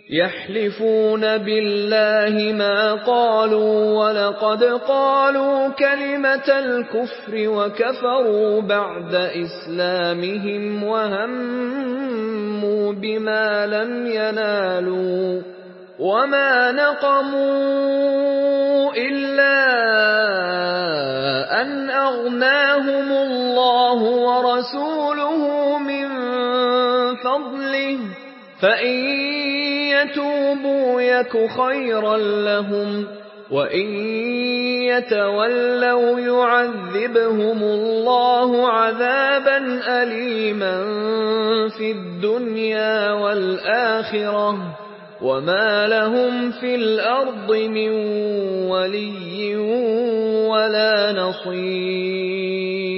يحلفون بالله ما قالوا ولقد قالوا كلمة الكفر وكفروا بعد إسلامهم وهموا بما لم ينالوا وما نقموا إلا أن أغناهم الله ورسوله من فضله فإن يتوبوا يك خيرا لهم وإن يتولوا يعذبهم الله عذابا أليما في الدنيا والآخرة وما لهم في الأرض من ولي ولا نصير.